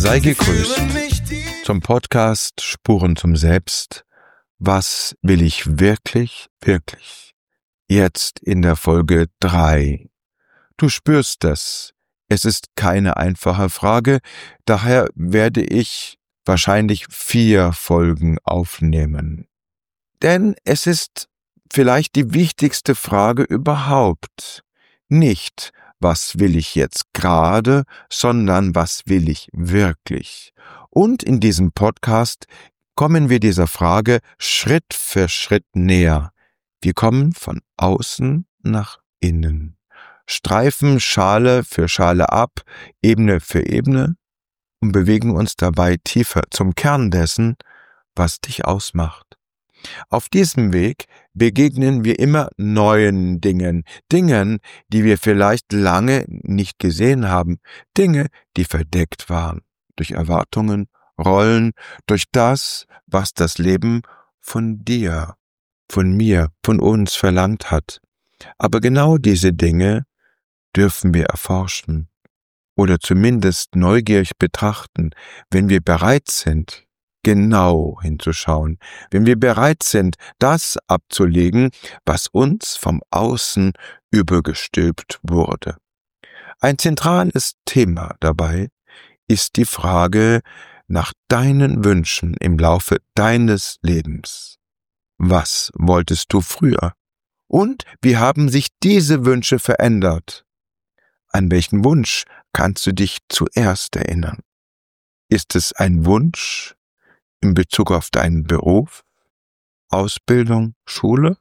Sei gegrüßt zum Podcast Spuren zum Selbst. Was will ich wirklich, wirklich? Jetzt in der Folge 3. Du spürst es. Es ist keine einfache Frage, daher werde ich wahrscheinlich 4 Folgen aufnehmen. Denn es ist vielleicht die wichtigste Frage überhaupt. Nicht, was will ich jetzt gerade, sondern was will ich wirklich? Und in diesem Podcast kommen wir dieser Frage Schritt für Schritt näher. Wir kommen von außen nach innen. Streifen Schale für Schale ab, Ebene für Ebene und bewegen uns dabei tiefer zum Kern dessen, was dich ausmacht. Auf diesem Weg begegnen wir immer neuen Dingen, die wir vielleicht lange nicht gesehen haben, Dinge, die verdeckt waren, durch Erwartungen, Rollen, durch das, was das Leben von dir, von mir, von uns verlangt hat. Aber genau diese Dinge dürfen wir erforschen oder zumindest neugierig betrachten, wenn wir bereit sind, genau hinzuschauen, wenn wir bereit sind, das abzulegen, was uns vom Außen übergestülpt wurde. Ein zentrales Thema dabei ist die Frage nach deinen Wünschen im Laufe deines Lebens. Was wolltest du früher? Und wie haben sich diese Wünsche verändert? An welchen Wunsch kannst du dich zuerst erinnern? Ist es ein Wunsch in Bezug auf deinen Beruf, Ausbildung, Schule?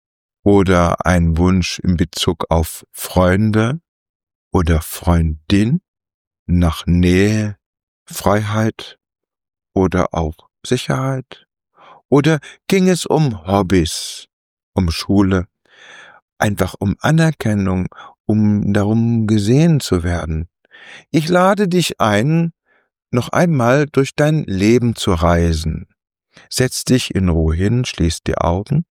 Oder ein Wunsch in Bezug auf Freunde oder Freundin, nach Nähe, Freiheit oder auch Sicherheit? Oder ging es um Hobbys, um Schule, einfach um Anerkennung, um darum gesehen zu werden? Ich lade dich ein, noch einmal durch dein Leben zu reisen. Setz dich in Ruhe hin, schließ die Augen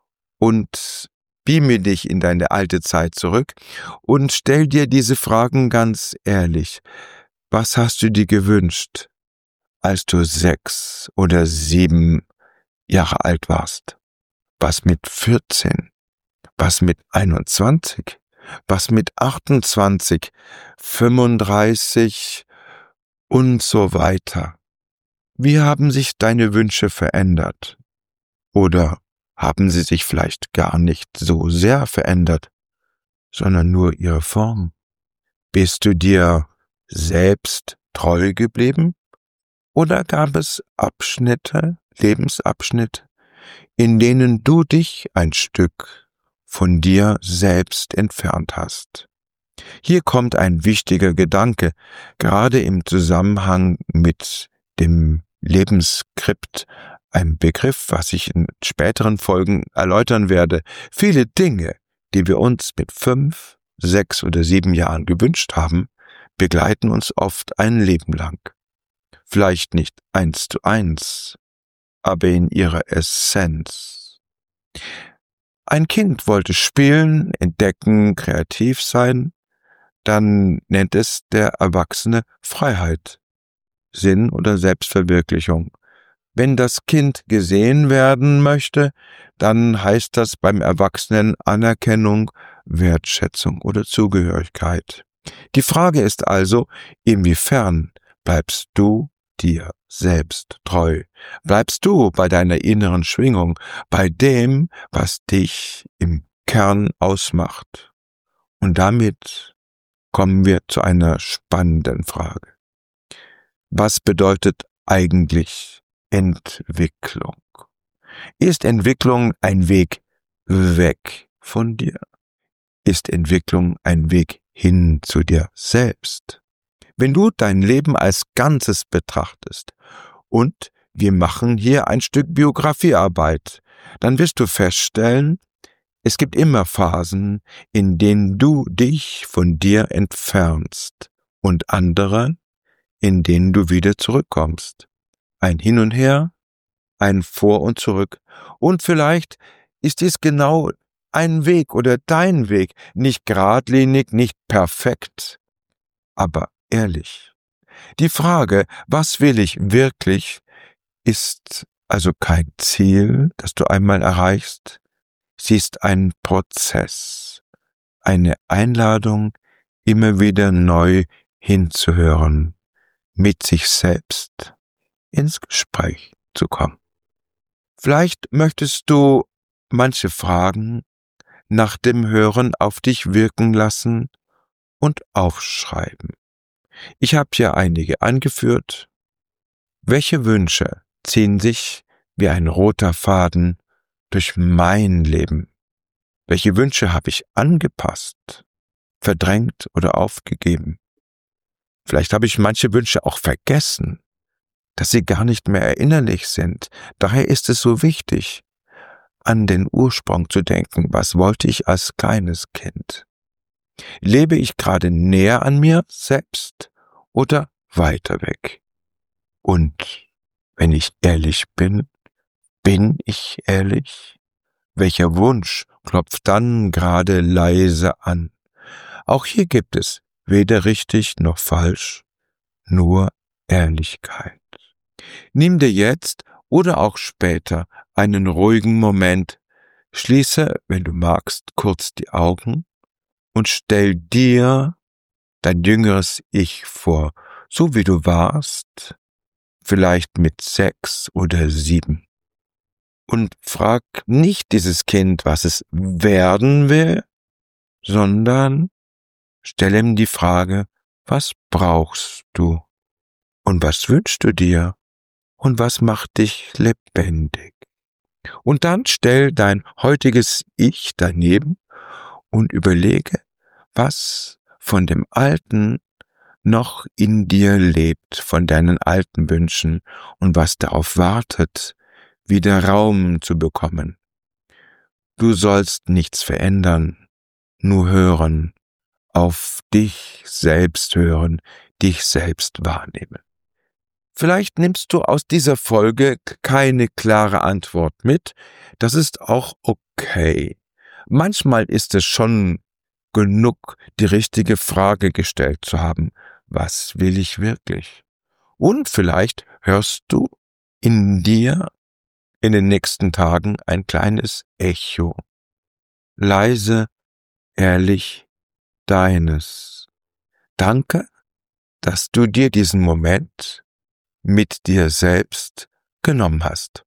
und beame dich in deine alte Zeit zurück und stell dir diese Fragen ganz ehrlich. Was hast du dir gewünscht, als du 6 oder 7 Jahre alt warst? Was mit 14? Was mit 21? Was mit 28, 35 und so weiter? Wie haben sich deine Wünsche verändert? Oder haben sie sich vielleicht gar nicht so sehr verändert, sondern nur ihre Form? Bist du dir selbst treu geblieben? Oder gab es Abschnitte, Lebensabschnitte, in denen du dich ein Stück von dir selbst entfernt hast? Hier kommt ein wichtiger Gedanke, gerade im Zusammenhang mit dem Lebensskript, ein Begriff, was ich in späteren Folgen erläutern werde. Viele Dinge, die wir uns mit 5, 6 oder 7 Jahren gewünscht haben, begleiten uns oft ein Leben lang. Vielleicht nicht 1:1, aber in ihrer Essenz. Ein Kind wollte spielen, entdecken, kreativ sein, dann nennt es der Erwachsene Freiheit, Sinn oder Selbstverwirklichung. Wenn das Kind gesehen werden möchte, dann heißt das beim Erwachsenen Anerkennung, Wertschätzung oder Zugehörigkeit. Die Frage ist also, inwiefern bleibst du dir selbst treu? Bleibst du bei deiner inneren Schwingung, bei dem, was dich im Kern ausmacht? Und damit kommen wir zu einer spannenden Frage. Was bedeutet eigentlich Entwicklung? Ist Entwicklung ein Weg weg von dir? Ist Entwicklung ein Weg hin zu dir selbst? Wenn du dein Leben als Ganzes betrachtest und wir machen hier ein Stück Biografiearbeit, dann wirst du feststellen, es gibt immer Phasen, in denen du dich von dir entfernst und andere, in denen du wieder zurückkommst. Ein Hin und Her, ein Vor und Zurück. Und vielleicht ist dies genau ein Weg oder dein Weg, nicht geradlinig, nicht perfekt, aber ehrlich. Die Frage, was will ich wirklich, ist also kein Ziel, das du einmal erreichst. Sie ist ein Prozess, eine Einladung, immer wieder neu hinzuhören, mit sich selbst ins Gespräch zu kommen. Vielleicht möchtest du manche Fragen nach dem Hören auf dich wirken lassen und aufschreiben. Ich habe hier einige angeführt. Welche Wünsche ziehen sich wie ein roter Faden durch mein Leben? Welche Wünsche habe ich angepasst, verdrängt oder aufgegeben? Vielleicht habe ich manche Wünsche auch vergessen, dass sie gar nicht mehr erinnerlich sind. Daher ist es so wichtig, an den Ursprung zu denken. Was wollte ich als kleines Kind? Lebe ich gerade näher an mir selbst oder weiter weg? Und wenn ich ehrlich bin ich ehrlich? Welcher Wunsch klopft dann gerade leise an? Auch hier gibt es weder richtig noch falsch, nur Ehrlichkeit. Nimm dir jetzt oder auch später einen ruhigen Moment, schließe, wenn du magst, kurz die Augen und stell dir dein jüngeres Ich vor, so wie du warst, vielleicht mit 6 oder 7. Und frag nicht dieses Kind, was es werden will, sondern stell ihm die Frage, was brauchst du? Und was wünschst du dir? Und was macht dich lebendig? Und dann stell dein heutiges Ich daneben und überlege, was von dem Alten noch in dir lebt, von deinen alten Wünschen und was darauf wartet, wieder Raum zu bekommen. Du sollst nichts verändern, nur hören, auf dich selbst hören, dich selbst wahrnehmen. Vielleicht nimmst du aus dieser Folge keine klare Antwort mit, das ist auch okay. Manchmal ist es schon genug, die richtige Frage gestellt zu haben, was will ich wirklich? Und vielleicht hörst du in dir in den nächsten Tagen ein kleines Echo. Leise, ehrlich, deines. Danke, dass du dir diesen Moment mit dir selbst genommen hast.